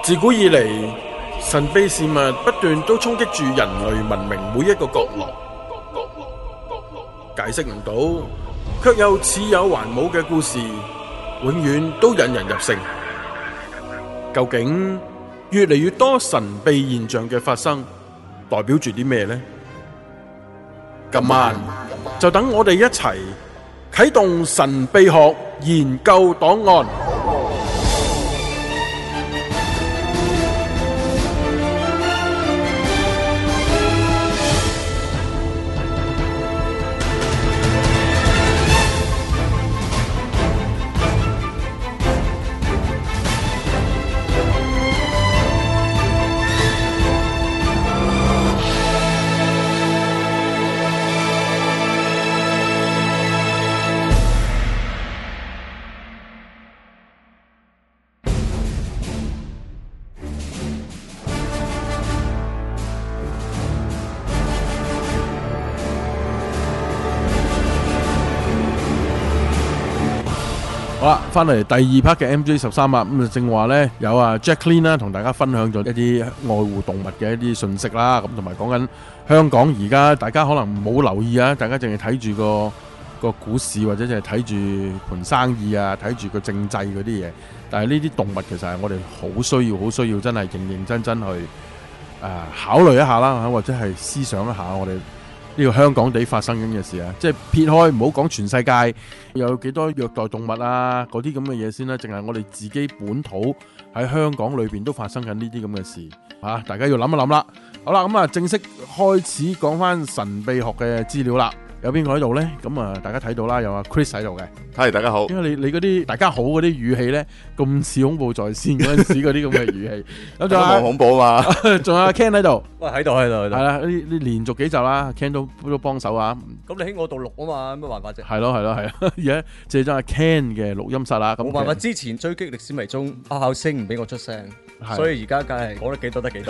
自古以嚟，神秘事物不斷都衝擊住人類文明每一個角落，解釋唔到，卻又似有還冇嘅故事，永遠都引人入勝。究竟越嚟越多神秘現象嘅發生，代表住啲咩呢？今晚就等我哋一齊啟動神秘學研究檔案。好啦，翻嚟第二 part 嘅 MJ13啊，咁啊正話呢，有啊 Jacqueline 啦，同大家分享咗一啲愛護動物嘅一啲信息啦，咁同埋講緊香港而家大家可能冇留意啊，大家淨係睇住個股市或者淨係睇住盤生意啊，睇住個政制嗰啲嘢，但係呢啲動物其實係我哋好需要真係認真去考慮一下啦，或者係思想一下我哋呢個香港地發生緊嘅事啊，即係撇開唔好講全世界有幾多虐待動物啊嗰啲咁嘅嘢先啦，淨係我哋自己本土喺香港裏邊都發生緊呢啲咁嘅事啊，大家要諗一諗啦。好啦，咁啊正式開始講翻神秘學嘅資料啦。有邊個喺度呢？咁啊，大家睇到啦，有阿 Chris 喺度嘅。 係，大家好。 因為你嗰啲大家好嗰啲語氣咧，咁似恐怖在線嗰陣時嗰啲咁嘅語氣。咁仲有恐怖啊嘛。 仲有阿 Ken 喺度。 喂，喺度。係啦，呢連續幾集啦 ，Ken 都幫手啊。 咁你喺我度錄啊嘛，有咩辦法啫？ 係咯。而家借咗阿 Ken 嘅錄音室啦。 冇辦法，之前追擊歷史迷蹤，阿校星唔俾我出聲，所以而家梗係講得幾多得幾多。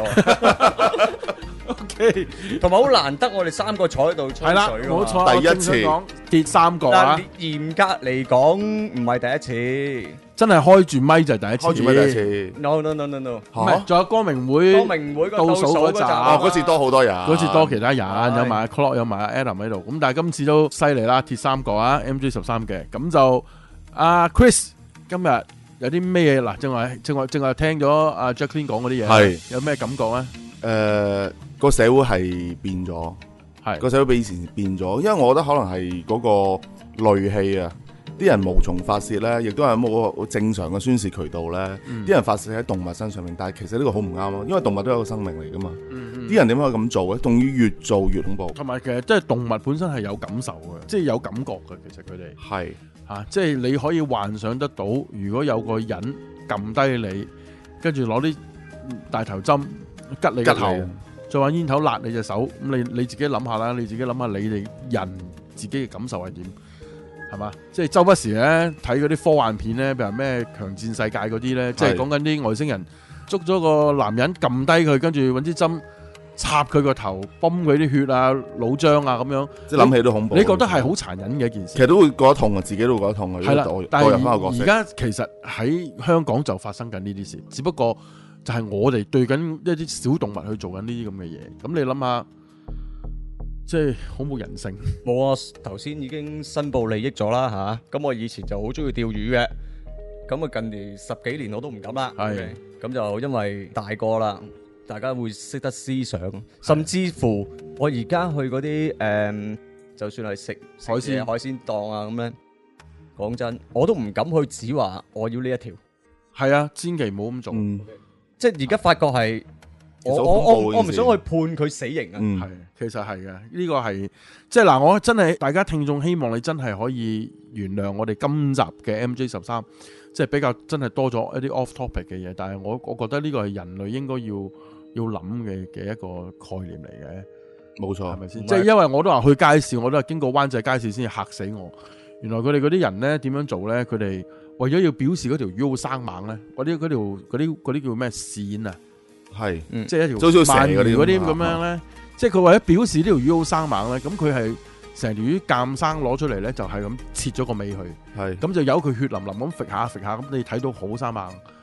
OK， 同埋好難得，我哋三個坐喺度吹水。係啦， 冇錯。 第一次鐵三角啊！ 嚴格嚟講，唔係第一次。 真係開住咪就係第一次。 開住咪第一次。 No。 唔係，仲有光明會倒數嗰集。 嗰次多好多人。 嗰次多其他人，有埋阿 Clock，有埋阿 Adam 喺度。咁但係今次都犀利啦，鐵三角啊 ，MJ13嘅。咁就阿 Chris 今日有啲咩嘢嗱？正話聽咗阿 Jacqueline 講嗰啲嘢，係有咩感覺咧？ 個社會係變咗，係個社會比以前變咗，因為我覺得可能係嗰個戾氣啊，啲人無從發泄咧，亦都係冇個正常嘅宣泄渠道咧，啲人發泄喺動物身上面，但係其實呢個好唔啱咯，因為動物都有個生命嚟噶嘛，啲人點解可以咁做咧？仲要越做越恐怖，同埋其實即係動物本身係有感受嘅，即係有感覺嘅，其實佢哋係嚇，即係你可以幻想得到，如果有個人撳低你，跟住攞啲大頭針吉你個頭。再玩煙頭辣你隻手，咁你自己諗下啦，你自己諗下你哋人自己嘅感受係點，係嘛？即係周不時咧睇嗰啲科幻片咧，譬如咩強戰世界嗰啲咧，即係講緊啲外星人捉咗個男人撳低佢，跟住揾支針插佢個頭，泵佢啲血啊、腦漿啊咁樣，即係諗起都恐怖。你覺得係好殘忍嘅一件事？其實都會覺得痛啊，自己都會覺得痛啊。係啦，但係而家其實喺香港就發生緊呢啲事，只不過。就係我哋對緊一啲小動物去做緊呢啲咁嘅嘢，咁你諗下，即係好冇人性。 冇啊，頭先已經申報利益咗啦嚇。咁我以前就好中意釣魚嘅，咁啊近年10幾年我都唔敢啦。係，咁就因為大個啦，大家會識得思想，甚至乎我而家去嗰啲就算係食海鮮檔啊咁樣，講真，我都唔敢去指話我要呢一條。係啊，千祈唔好咁做。即係而家發覺係，我唔想去判佢死刑啊！ 係，其實係嘅，呢個係即係嗱，我真係大家聽眾希望你真係可以原諒我哋今集嘅 MJ13，即係比較真係多咗一啲 off topic 嘅嘢，但係我覺得呢個係人類應該要諗嘅一個概念嚟嘅。冇錯，係咪先？即係因為我都話去街市，我都係經過灣仔街市先至嚇死我。原來佢哋嗰啲人咧點樣做咧？佢哋為咗要表示嗰條魚好生猛咧，嗰啲叫咩線啊？係，即係一條鰻魚嗰啲咁樣咧，即係佢為咗表示呢條魚好生猛咧，咁佢係成條魚鑑生攞出嚟咧，就係咁切咗個尾去，係咁就由佢血淋淋咁揈下，咁你睇到好生猛。咁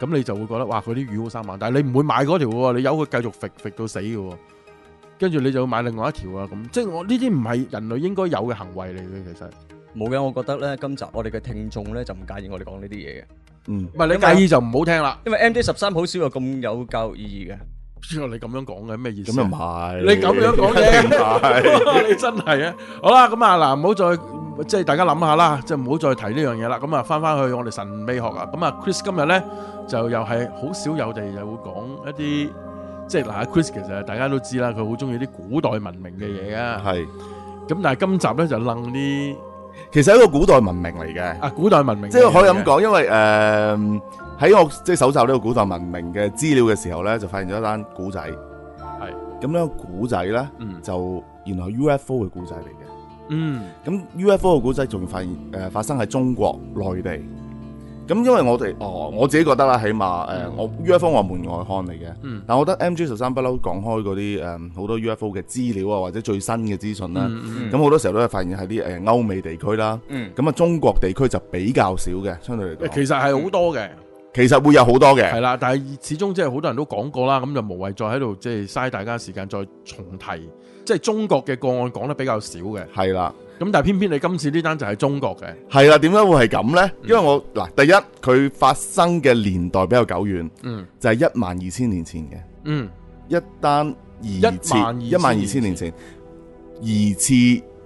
咁你就會覺得哇佢啲魚好生猛，但係你唔會買嗰條喎，你由佢繼續揈到死嘅喎，跟住你就要買另外一條啊咁，即係我呢啲唔係人類應該有嘅行為嚟嘅，其實冇嘅。我覺得咧今集我哋嘅聽眾咧就唔介意我哋講呢啲嘢嘅， 唔係你介意就唔好聽啦， 因為 MJ13好少有咁有教育意義嘅。 你咁樣講嘅咩意思？ 咁又唔係， 你咁樣講嘅，你真係啊！好啦，咁啊嗱，唔好再即係大家諗下啦，即係唔好再提呢樣嘢啦。咁啊，翻去我哋神秘學啊。咁啊，Chris 今日咧就又係好少有地又會講一啲即係嗱，Chris 其實大家都知啦，佢好中意啲古代文明嘅嘢啊。 係。 咁但係今集咧就楞啲， 其實係一個古代文明嚟嘅。 啊，古代文明， 即係可以咁講，因為喺我即係搜集呢個古代文明嘅資料嘅時候咧，就發現咗一單古仔。係。咁呢個古仔咧，就原來 UFO 嘅古仔嚟嘅。咁 UFO 嘅古仔仲發現發生喺中國內地。咁因為我自己覺得啦，起碼我 UFO 我係門外漢嚟嘅。但我覺得 MJ13不嬲講開嗰啲好多 UFO 嘅資料啊，或者最新嘅資訊啦。咁好多時候都係發現喺啲歐美地區啦。咁啊中國地區就比較少嘅，相對嚟講。 其實係好多嘅。 其實會有好多嘅， 係啦，但係始終即係好多人都講過啦，咁就無謂再喺度即係嘥大家時間再重提，即係中國嘅個案講得比較少嘅。 係啦， 咁但係偏偏你今次呢單就係中國嘅。 係啦，點解會係咁呢？因為我嗱，第一佢發生嘅年代比較久遠，就係12000年前嘅，一單12000年前疑似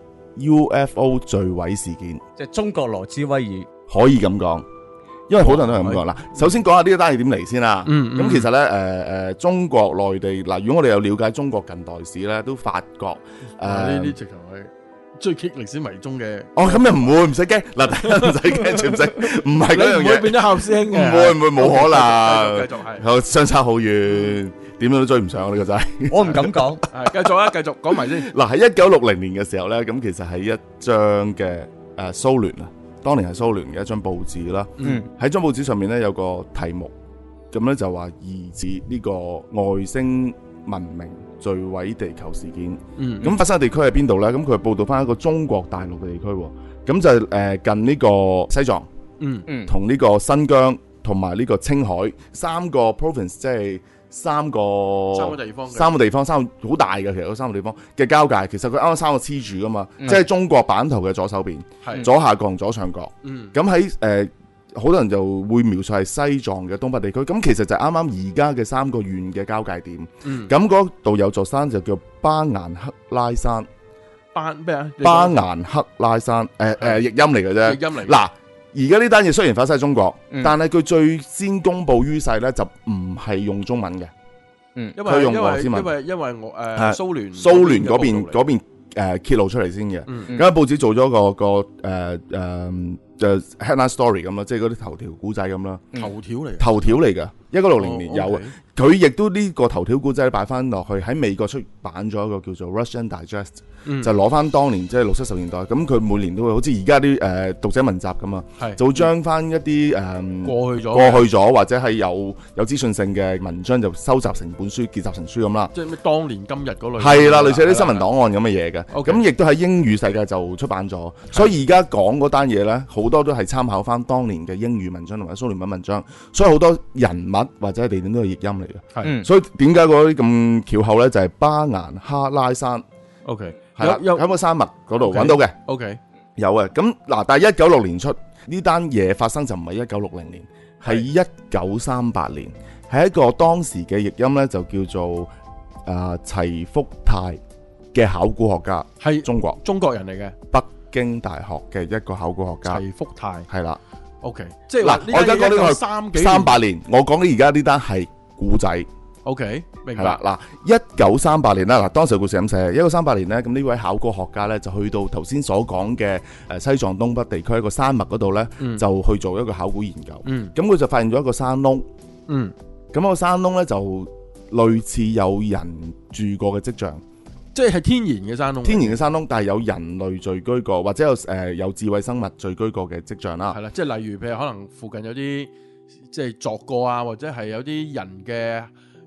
UFO 墜毀事件， 即係中國羅茲威爾， 可以咁講。因為好多人都係咁講啦。首先講下呢一單係點嚟先啦。咁其實咧，中國內地嗱，如果我哋有了解中國近代史咧，都發覺呢啲直頭係追擊歷史迷蹤嘅。 哦，咁又唔會，唔使驚。嗱，唔使驚，全唔使，唔係嗰樣嘢。 唔會變咗校師兄嘅。 唔會，冇可能。 繼續係。 相差好遠，點樣都追唔上呢個仔。 我唔敢講。 係繼續啊，繼續講埋先。 嗱，喺1960年嘅時候咧，咁其實係一張嘅蘇聯啊。當年係蘇聯嘅一張報紙啦，喺張報紙上面咧有個題目，咁咧就話疑似呢個外星文明墜毀地球事件。咁發生嘅地區喺邊度咧？咁佢係報道翻一個中國大陸嘅地區，咁就近呢個西藏，同呢個新疆同埋呢個青海三個 province， 即係三個地方，好大嘅，其實嗰三個地方嘅交界，其實佢啱啱三個黐住噶嘛，即係中國版圖嘅左手邊，左下角、左上角。咁喺好多人就會描述係西藏嘅東北地區，咁其實就係啱啱而家嘅三個縣嘅交界點。咁嗰度有座山就叫巴顏克拉山。 咩啊？ 巴顏克拉山，譯音嚟嘅啫。 譯音嚟。嗱。 而家呢單嘢雖然發生喺中國，但係佢最先公布於世咧就唔係用中文嘅，佢用俄斯文。因為我蘇聯嗰邊揭露出嚟先嘅。咁報紙做咗個就 headline story 咁啦，即係嗰啲頭條古仔咁啦。頭條嚟㗎，1960年有。佢亦都呢個頭條古仔擺翻落去喺美國出版咗一個叫做 Russian Digest，就攞翻當年即係60、70年代。咁佢每年都會好似而家啲讀者文集咁啊，就會將翻一啲過去咗或者係有資訊性嘅文章就收集成本書，結集成書咁啦。 即係咩當年今日嗰類。係啦，類似啲新聞檔案咁嘅嘢嘅。咁亦都喺英語世界就出版咗。所以而家講嗰單嘢咧，好多都係參考翻當年嘅英語文章同埋蘇聯文章。所以好多人物或者地點都係譯音嚟。所以點解嗰啲咁巧口咧？就係巴顏哈拉山。OK， 係啦，喺個山脈嗰度揾到嘅。OK， 有嘅。咁嗱，但係1996年出呢單嘢發生就唔係1960年，係1938年，係一個當時嘅譯音咧，就叫做齊福泰嘅考古學家，係中國人嚟嘅，北京大學嘅一個考古學家。齊福泰係啦。OK， 即係嗱，我而家講呢個38年，我講緊而家呢單係古仔。OK， 明白啦。嗱，1938年啦，嗱，當時嘅故事咁寫，1938年咧，咁呢位考古學家咧就去到頭先所講嘅西藏東北地區一個山脈嗰度咧，就去做一個考古研究。咁佢就發現咗一個山窿。咁個山窿咧就類似有人住過嘅跡象，即係天然嘅山窿。天然嘅山窿，但係有人類聚居過，或者有智慧生物聚居過嘅跡象啦。係啦，即係例如譬如可能附近有啲即係作過啊，或者係有啲人嘅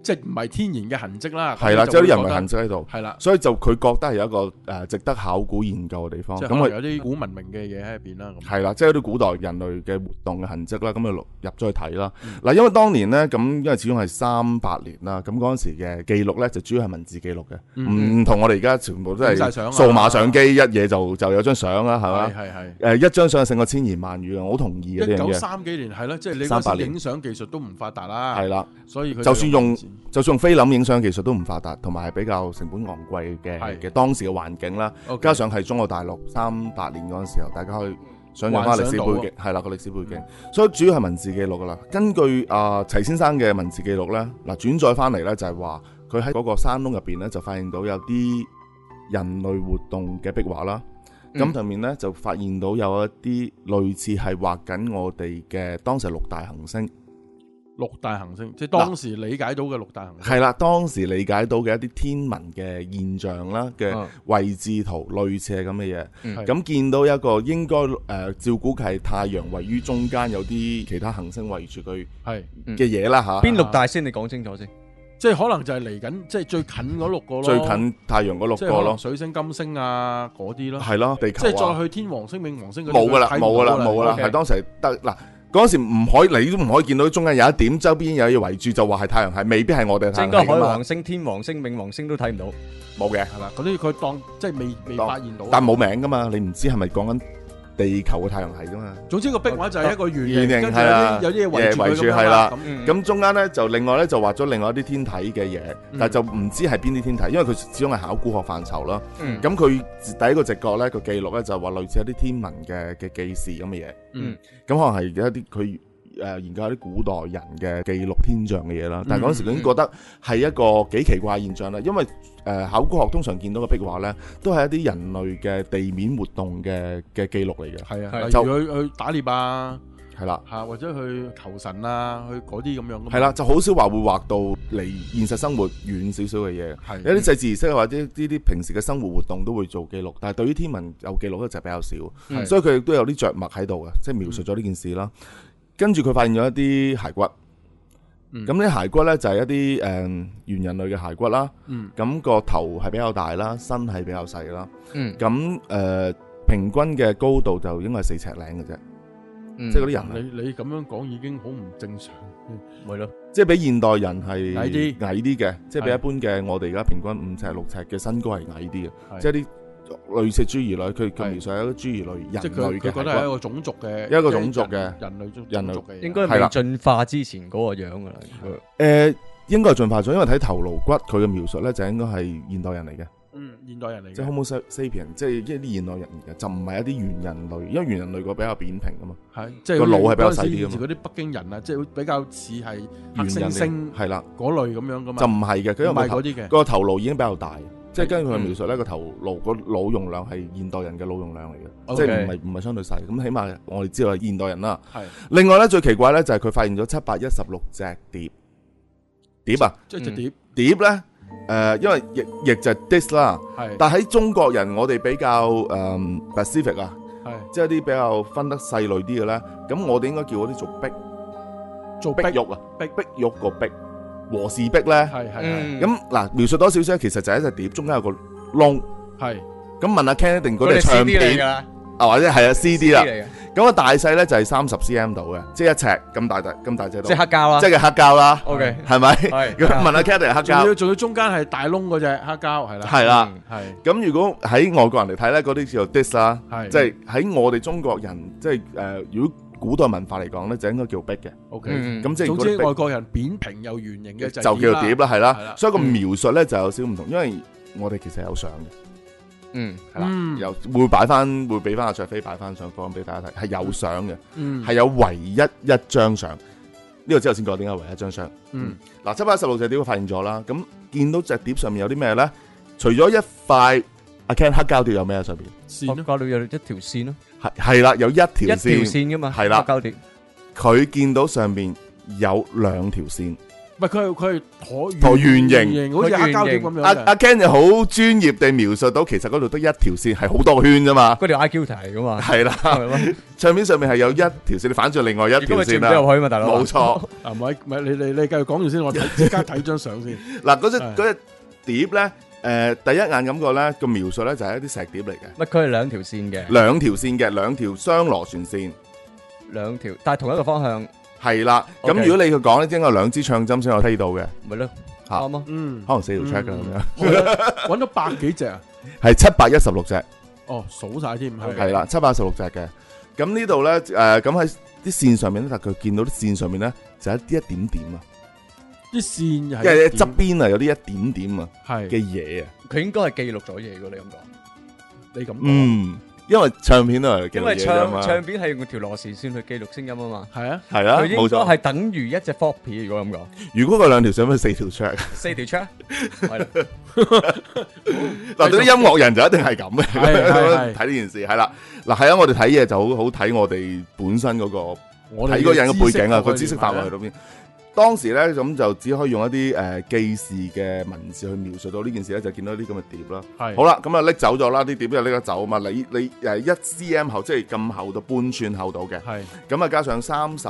即係唔係天然嘅痕跡啦。 係啦，即係啲人為痕跡喺度。 係啦， 所以就佢覺得係有一個值得考古研究嘅地方。 咁佢有啲古文明嘅嘢喺入邊啦。 係啦，即係有啲古代人類嘅活動嘅痕跡啦，咁就入咗去睇啦。嗱，因為當年咧，咁因為始終係38年啦，咁嗰陣時嘅記錄咧就主要係文字記錄嘅，唔同我哋而家全部都係數碼相機，一嘢就有張相啦，係嘛？係一張相勝過千言萬語嘅，我好同意嘅呢樣嘢。1930幾年係啦，即係你嗰時影相技術都唔發達啦。係啦，所以佢就算用菲林影相技術都唔發達，同埋係比較成本昂貴嘅當時嘅環境啦，加上係中國大陸38年嗰陣時候，大家可以想象翻歷史背景，係啦個歷史背景，所以主要係文字記錄噶啦。根據齊先生嘅文字記錄咧，嗱轉載翻嚟咧就係話佢喺嗰個山窿入邊咧就發現到有啲人類活動嘅壁畫啦。咁上面咧就發現到有一啲類似係畫緊我哋嘅當時6大行星。6大行星，即係當時理解到嘅6大行星。係啦，當時理解到嘅一啲天文嘅現象啦嘅位置圖，類似係咁嘅嘢。咁見到一個應該照估係太陽位於中間，有啲其他行星圍住佢嘅嘢啦嚇。 邊6大先？你講清楚先。 即係可能就係嚟緊，即係最近嗰6個咯。 最近太陽嗰6個咯。 水星、金星啊嗰啲咯。係咯，地球。即係再去天王星、冥王星嗰啲。 冇噶啦，冇噶啦，冇噶啦。係當時得嗱。嗰陣時唔可以，你都唔可以見到中間有一點，周邊有嘢圍住，就話係太陽系，未必係我哋太陽系。 應該海王星、天王星、冥王星都睇唔到， 冇嘅， 係啦。嗰啲佢當即係未發現到， 但冇名噶嘛，你唔知係咪講緊地球嘅太陽系噶嘛。 總之個壁畫就係一個圓形， 係啦， 有啲嘢圍住係啦。咁中間咧就另外咧就畫咗另外一啲天體嘅嘢，但係就唔知係邊啲天體，因為佢始終係考古學範疇啦。咁佢第一個直覺咧個記錄咧就話類似一啲天文嘅記事咁嘅嘢。咁可能係一啲佢研究一啲古代人嘅記錄天象嘅嘢啦，但係嗰陣時已經覺得係一個幾奇怪嘅現象啦，因為考古學通常見到嘅壁畫咧，都係一啲人類嘅地面活動嘅記錄嚟嘅。係啊， 例如去打獵啊， 係啦， 或者去求神啊，去嗰啲咁樣。 係啦，就好少話會畫到離現實生活遠少少嘅嘢。係有啲祭祀儀式或者呢啲平時嘅生活活動都會做記錄，但係對於天文有記錄咧就比較少，所以佢亦都有啲着墨喺度嘅，即係描述咗呢件事啦。跟住佢發現咗一啲骸骨，咁啲骸骨咧就係一啲猿人類嘅骸骨啦。咁個頭係比較大啦，身係比較細啦。咁平均嘅高度就應該係4尺零嘅啫。即係嗰啲人， 你咁樣講已經好唔正常，係咯？ 即係比現代人係矮啲嘅，即係比一般嘅我哋而家平均5尺6尺嘅身高係矮啲嘅，即係啲。類似侏儒類，佢描述係一個侏儒類人類嘅， 佢覺得係一個種族嘅， 一個種族嘅人類嘅， 應該未進化之前嗰個樣噶啦。應該係進化咗，因為睇頭顱骨佢嘅描述咧，就應該係現代人嚟嘅。 現代人嚟嘅， 即係 Homo sapien，即係一啲現代人嚟嘅，就唔係一啲猿人類，因為猿人類個比較扁平噶嘛。係，即係個腦係比較細啲噶嘛。 嗰啲北京人啊，即係比較似係黑猩猩係啦嗰類咁樣噶嘛。 就唔係嘅，佢唔係嗰啲嘅，個頭顱已經比較大。即係根據佢描述咧，個頭顱個腦容量係現代人嘅腦容量嚟嘅，即係唔係相對細。咁起碼我哋知道係現代人啦。係。另外咧最奇怪咧就係佢發現咗716隻碟啊， 即係隻碟咧，因為亦就係 disc 啦。係。但喺中國人我哋比較specific 啊，係，即係啲比較分得細類啲嘅咧，咁我哋應該叫嗰啲做壁玉啊，壁玉個壁。和氏璧咧，咁嗱描述多少少，其實就係一隻碟，中間有個窿，係咁問阿 Ken 一定嗰隻唱片啊，或者係啊 CD 啦，咁個大細咧就係30 cm 度嘅，即係1尺咁大隻， 即係黑膠啦， 即係黑膠啦 ，OK 係咪？咁問阿 Ken 定係黑膠， 仲要中間係大窿嗰隻黑膠係啦， 係啦，係咁如果喺外國人嚟睇咧，嗰啲叫做 disc 啦，即係喺我哋中國人即係如果古代文化嚟講咧，就應該叫壁嘅。OK，咁即係總之外國人扁平又圓形嘅就叫碟啦，係啦。所以個描述咧就有少唔同，因為我哋其實有相嘅。係啦，又會俾翻阿卓飛擺翻上放俾大家睇，係有相嘅，係有唯一一張相。呢個之後先講點解唯一一張相。嗱，716隻碟發現咗啦，咁見到隻碟上面有啲咩咧？除咗一塊阿 Ken 黑膠碟有咩喺上邊？ 黑膠碟有一條線咯。 係啦，有一條線噶嘛， 係啦， 黑膠碟。 佢見到上邊有2條線， 唔係佢係橢圓形， 好似黑膠碟咁樣。 阿 Ken 就好專業地描述到，其實嗰度得一條線，係好多個圈啫嘛。 嗰條 IQ 題嚟噶嘛。 係啦，唱片上面係有一條線，你反轉另外一條線啦。 入去嘛，大佬。 冇錯。 唔係你繼續講完先，我即刻睇張相先。 嗱，嗰隻碟咧，第一眼感覺咧個描述咧就係一啲石碟嚟嘅。 乜佢係兩條線嘅？ 兩條線嘅，兩條雙螺旋線。 兩條，但係同一個方向。 係啦，咁如果你去講咧，應該有兩支唱針先有睇到嘅。 咪咯，啱啊。 可能4條 track 㗎咁樣。 揾到百幾隻啊？ 係716隻。 哦，數晒添。 係啦，716隻嘅。咁呢度咧，咁喺啲線上面咧，但佢見到啲線上面咧，就一啲一點點啊。 啲線係， 因為側邊啊有啲一點點啊嘅嘢啊。 佢應該係記錄咗嘢㗎，你咁講。 因為唱片都係記錄嘢㗎嘛。 因為唱片係用條螺旋線去記錄聲音啊嘛。 係啊， 係啊， 佢應該係等於一隻 floppy，如果咁講。 如果佢兩條上面4條 track。 4條 track。係啦。 嗱，對啲音樂人就一定係咁嘅。睇呢件事係啦。嗱，係啊，我哋睇嘢就好睇我哋本身嗰個睇嗰人嘅背景啊，個知識範圍去到邊。當時咧咁就只可以用一啲記事嘅文字去描述到呢件事咧，就見到啲咁嘅碟啦。係好啦，咁啊拎走咗啦，啲碟就拎得走啊嘛。你1 cm 厚，即係咁厚到半寸厚到嘅。係咁啊，加上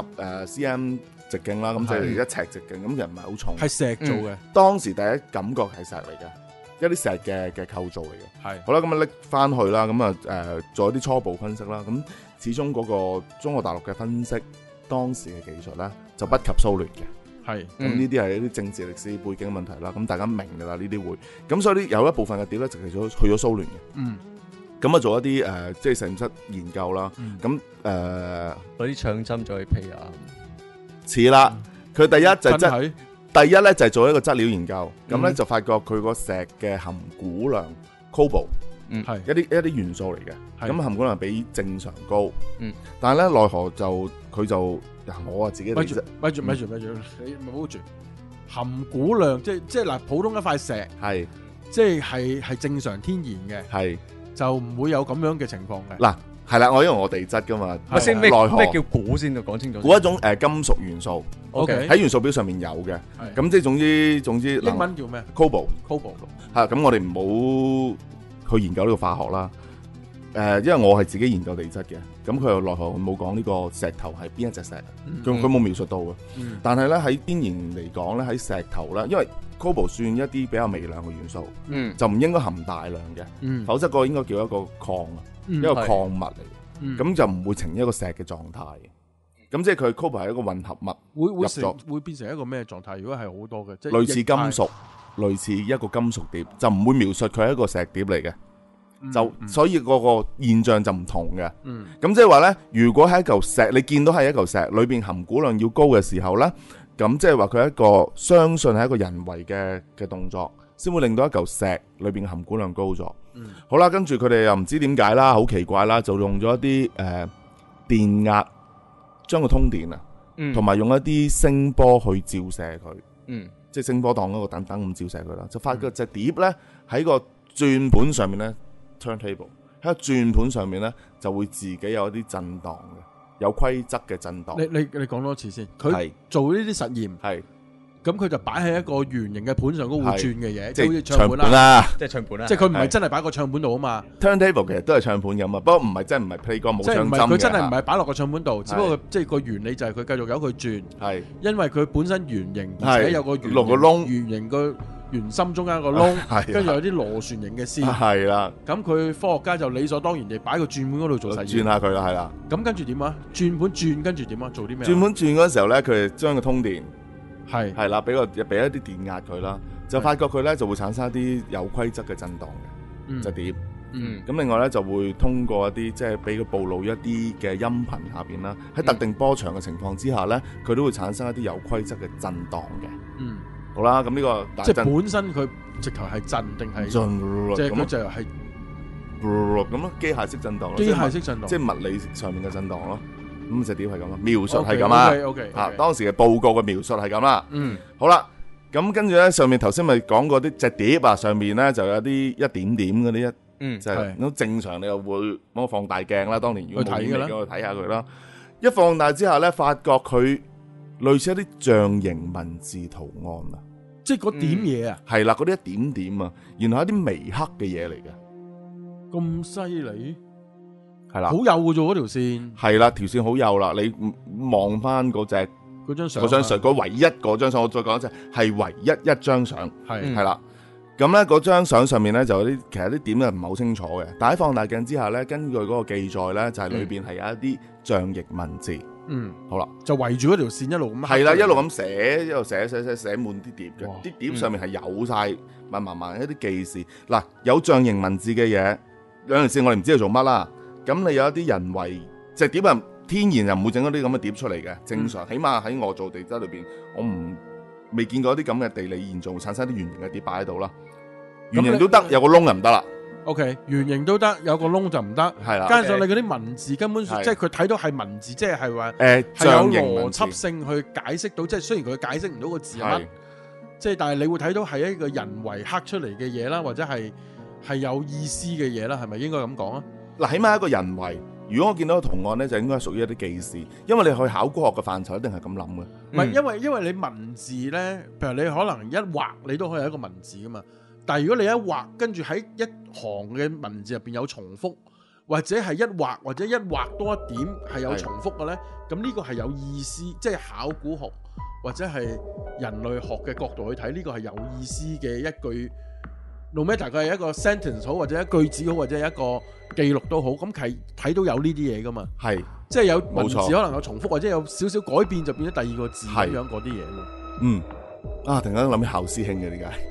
30cm 直徑啦，咁就係1尺直徑，咁就唔係好重。係石做嘅。當時第一感覺係石嚟嘅，一啲石嘅構造嚟嘅。係好啦，咁啊拎翻去啦，咁啊做一啲初步分析啦。咁始終嗰個中國大陸嘅分析當時嘅技術咧，就不及蘇聯嘅。係咁呢啲係一啲政治歷史背景問題啦。咁大家明㗎啦，呢啲會咁，所以有一部分嘅碟咧就係去咗蘇聯嘅。咁啊做一啲即係實驗室研究啦。咁攞啲唱針再去批啊， 似啦。佢第一咧就係做一個質料研究。咁咧就發覺佢個石嘅含鈷量 cobalt 係一啲元素嚟嘅。咁含鈷量比正常高。但係咧奈何就佢就。我自己咪住，你咪好住含鈷量，即係嗱，普通一塊石係，即係正常天然嘅，係就唔會有咁樣嘅情況嘅。嗱，係啦，因為我地質噶嘛， 先咩叫鈷先啊？講清楚。 鈷一種金屬元素 ，OK 喺元素表上面有嘅，咁即係總之英文叫咩 ？Cobalt 係咁，我哋唔好去研究呢個化學啦。因為我係自己研究地質嘅，咁佢又奈何冇講呢個石頭係邊一隻石，佢冇描述到嘅。但係咧喺天然嚟講咧，喺石頭咧，因為 cobalt 算一啲比較微量嘅元素，就唔應該含大量嘅，否則個應該叫一個礦啊，一個礦物嚟嘅，咁就唔會呈一個石嘅狀態。咁即係佢 cobalt 係一個混合物， 會變成一個咩狀態？如果係好多嘅，即係類似金屬，類似一個金屬碟，就唔會描述佢係一個石碟嚟嘅。所以個現象就唔同嘅，咁即係話咧，如果係一嚿石，你見到係一嚿石，裏邊含鈷量要高嘅時候咧，咁即係話佢係一個相信係一個人為嘅動作，先會令到一嚿石裏邊含鈷量高咗。好啦，跟住佢哋又唔知點解啦，好奇怪啦，就用咗一啲電壓將佢通電啊，同埋用一啲聲波去照射佢，即係聲波當嗰個等等咁照射佢啦，就發覺隻碟咧喺個轉盤上面咧。turntable 喺個轉盤上面咧，就會自己有一啲震盪嘅，有規則嘅震盪。 你講多次先。佢做呢啲實驗，係咁佢就擺喺一個圓形嘅盤上嗰會轉嘅嘢，即係好似唱盤啦，即係唱盤啦。即係佢唔係真係擺個唱盤度啊嘛。turntable 其實都係唱盤咁啊，不過唔係真係唔係 play 歌冇唱針嘅。佢真係唔係擺落個唱盤度，只不過即係個原理就係佢繼續由佢轉。係因為佢本身圓形，而且有個圓窿，圓形個。圓心中間一個窿，跟住有啲螺旋形嘅線，係啦。咁佢科學家就理所當然地擺個轉盤嗰度做實驗，轉下佢啦，係啦。咁跟住點啊？轉盤轉，跟住點啊？做啲咩？轉盤轉嗰陣時候咧，佢哋將佢通電，係啦，俾一啲電壓佢啦，就發覺佢咧就會產生一啲有規則嘅震盪嘅，就碟。咁另外咧就會通過一啲即係俾佢暴露一啲嘅音頻下邊啦，喺特定波長嘅情況之下咧，佢都會產生一啲有規則嘅震盪嘅。好啦，咁呢個即係本身佢直頭係震定係震，即係佢就係咁咯，機械式震盪咯，機械式震盪，即係物理上面嘅震盪咯。咁隻碟係咁咯，描述係咁啦。OK，當時嘅報告嘅描述係咁啦。好啦，咁跟住咧上面頭先咪講過啲隻碟啊，上面咧就有啲一點點嗰啲就係咁正常，你又會攞個放大鏡啦。當年如果冇影嘅，我睇下佢啦。一放大之下咧，發覺佢類似一啲象形文字圖案啊， 即係嗰點嘢啊， 係啦，嗰啲一點點啊，然後一啲微黑嘅嘢嚟嘅， 咁犀利， 係啦， 好幼嘅啫嗰條線， 係啦，條線好幼啦，你望翻嗰張相， 嗰唯一嗰張相，我再講一次，係唯一一張相，係啦。咁咧嗰張相上面咧就有啲，其實啲點咧唔係好清楚嘅，但喺放大鏡之下咧，根據嗰個記載咧，就係裏邊係有一啲象形文字。好啦， 就圍住嗰條線一路咁， 係啦，一路咁寫，一路寫滿啲碟嘅，啲碟上面係有晒密一啲記事。嗱，有象形文字嘅嘢，兩條線我哋唔知佢做乜啦。咁你有一啲人為隻碟啊，天然就唔會整嗰啲咁嘅碟出嚟嘅，正常。起碼喺我做地質裏邊，我未見過啲咁嘅地理現象產生啲圓形嘅碟擺喺度啦。圓形都得，有個窿就唔得啦。 OK， 圓形都得，有個窿就唔得。 係啦， 加上你嗰啲文字根本即係佢睇到係文字，即係話係有邏輯性去解釋到，即係雖然佢解釋唔到個字係乜，即係但係你會睇到係一個人為刻出嚟嘅嘢啦，或者係有意思嘅嘢啦，係咪應該咁講啊？ 嗱，起碼一個人為。如果我見到個圖案咧，就應該係屬於一啲記事，因為你去考古學嘅範疇一定係咁諗嘅。 唔係，因為你文字咧，譬如你可能一畫你都可以有一個文字噶嘛。但係如果你一畫跟住喺一行嘅文字入邊有重複，或者係一畫或者一畫多一點係有重複嘅咧，咁呢個係有意思，即係考古學或者係人類學嘅角度去睇，呢個係有意思嘅一句。no matter 佢係一個 sentence 好，或者一句子好，或者係一個記錄都好，咁係睇到有呢啲嘢噶嘛？係，即係有文字可能有重複，或者有少少改變就變咗第二個字咁樣嗰啲嘢嘛。 突然間諗起校師兄嘅點解？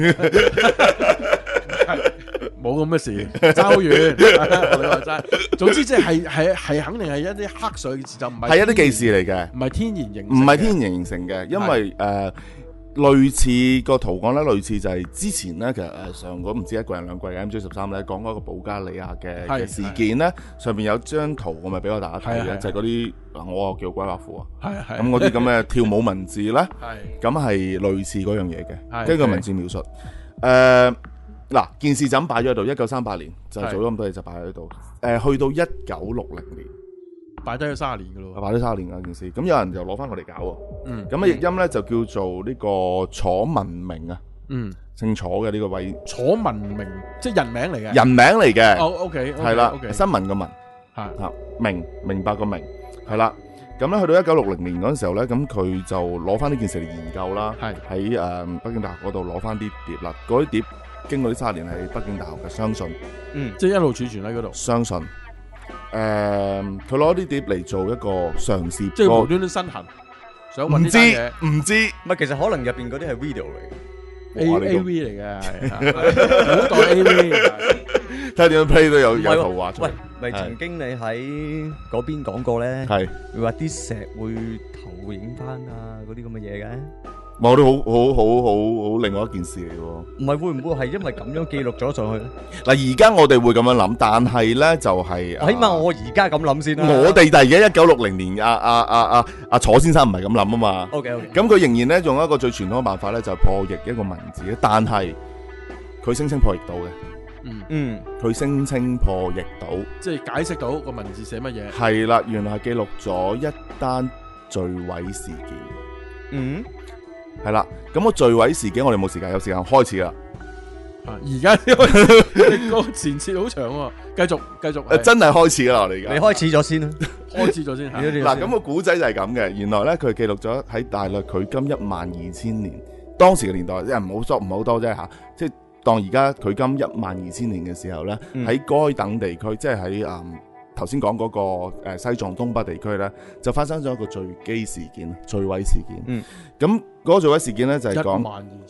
係啊，冇咁嘅事，爭好遠。你話齋，總之即係肯定係一啲黑水嘅字，就唔係係一啲記事嚟嘅， 唔係天然形， 唔係天然形成嘅，因為類似個圖案咧，類似就係之前咧，其實上嗰唔知一季人兩季嘅 MJ13咧，講嗰個保加利亞嘅事件咧，上邊有張圖我咪俾我大家睇嘅，就係嗰啲我叫鬼畫符啊，咁嗰啲咁嘅跳舞文字咧，咁係類似嗰樣嘢嘅，跟住個文字描述。嗱，件事就咁擺咗喺度，1938年就做咗咁多嘢就擺喺度，去到1960年。 擺低咗30年噶咯， 擺低30年嗰件事，咁有人就攞翻我哋搞喎，咁嘅譯音咧就叫做呢個楚文明啊，姓楚嘅呢個位， 楚文明即係人名嚟嘅， 人名嚟嘅， 哦 OK，係啦， 新聞嘅文，明白個明，係啦，咁咧去到1960年嗰陣時候咧，咁佢就攞翻呢件事嚟研究啦，喺北京大學嗰度攞翻啲碟啦，嗰啲碟經過呢30年喺北京大學嘅相信， 即係一路儲存喺嗰度， 相信。佢攞啲碟嚟做一個嘗試， 即係無端端身痕，想揾啲嘢， 唔知， 唔係其實可能入邊嗰啲係 video 嚟嘅 ，AV 嚟嘅，古代 AV， 睇下點樣 play 都有圖畫出嚟。 喂，咪曾經你喺嗰邊講過咧，係會話啲石會投影翻啊，嗰啲咁嘅嘢嘅。 我都好另外一件事嚟喎。 唔係會唔會係因為咁樣記錄咗上去咧？ 嗱，而家我哋會咁樣諗，但係咧就係， 起碼我而家咁諗先啦。 我哋但係而家1960年，阿楚先生唔係咁諗啊嘛。 OK， 咁佢仍然咧用一個最傳統嘅辦法咧，就係破譯一個文字，但係佢聲稱破譯到嘅。佢聲稱破譯到， 即係解釋到個文字寫乜嘢。 係啦，原來係記錄咗一單墜毀事件。係啦，咁個墜毀事件我哋冇時間，有時間開始啦。 而家個前設好長喎，繼續。 真係開始啦，我哋而家。 你開始咗先啦， 開始咗先。 嗱，咁個古仔就係咁嘅。原來咧，佢記錄咗喺大略距今12000年，當時嘅年代，即係唔係好多啫吓。即係當而家距今12000年嘅時候咧，喺該等地區，即係喺頭先講嗰個西藏東北地區咧，就發生咗一個墜機事件、墜毀事件。咁嗰個墜毀事件咧就係講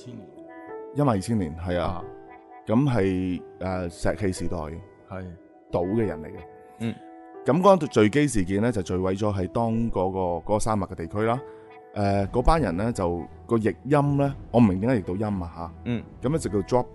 12000年，係啊。咁係石器時代係島嘅人嚟嘅。咁嗰個墜機事件咧就墜毀咗喺當嗰個沙漠嘅地區啦。嗰班人咧就個譯音咧，我唔明點解譯到音啊嚇。咁咧就叫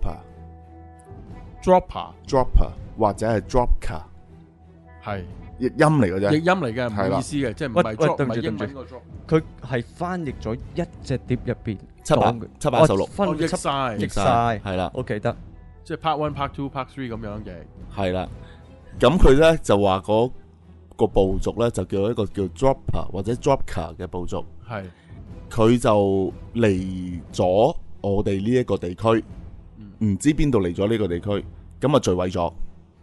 dropper 或者係 dropker。係譯音嚟嘅啫，譯音嚟嘅，唔係意思嘅，即係唔係 drop，唔係英文個 drop。佢係翻譯咗一隻碟入邊716，譯晒，係啦，我記得，即係 part 1、part 2、part 3咁樣嘅。係啦，咁佢咧就話嗰個部族呢，就叫一個叫 Dropper 或者 Dropka 嘅部族， 係佢就嚟咗我哋呢一個地區，唔知邊度嚟咗呢個地區，咁啊墜毀咗。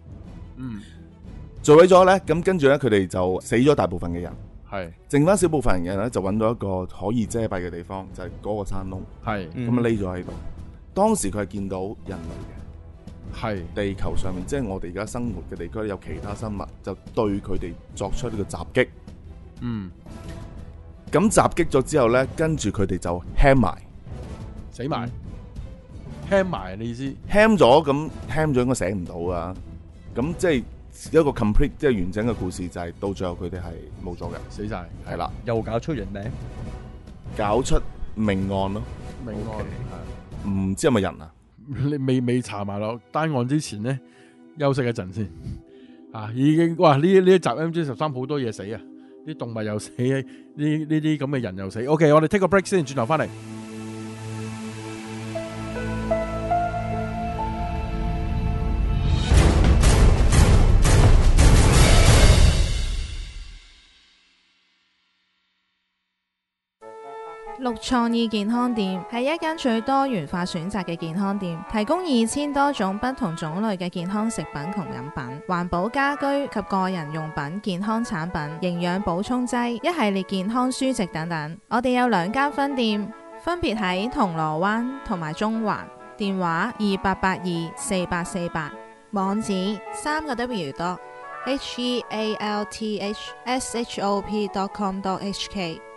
墜毀咗呢，咁跟住呢，佢哋就死咗大部分嘅人， 係剩翻少部分人呢，就揾到一個可以遮蔽嘅地方，就係嗰個山窿， 係咁啊匿咗喺度。當時佢係見到人類嘅， 係地球上面，即係我哋而家生活嘅地區有其他生物，就對佢哋作出呢個襲擊。咁襲擊咗之後呢，跟住佢哋就 ham 埋， 死埋，ham 埋你意思？ ham 咗，咁 ham 咗應該醒唔到啊。咁即係一個 complete 即係完整嘅故事，就係到最後佢哋係冇咗嘅， 死晒， 係啦， 又搞出人命， 搞出命案咯。 命案唔知係咪人啊？ 你未查埋落單案之前呢，休息一陣先。已經哇！呢一集 MJ13好多嘢死啊！啲動物又死，呢啲咁嘅人又死。OK， 我哋 take 個 break先，轉頭翻嚟。 綠創意健康店係一間最多元化選擇嘅健康店，提供2000多種不同種類嘅健康食品同飲品、環保家居及個人用品、健康產品、營養補充劑、一系列健康書籍等等。我哋有2間分店，分別喺銅鑼灣同埋中環，電話28824848，網址3W.healthshop.com.hk。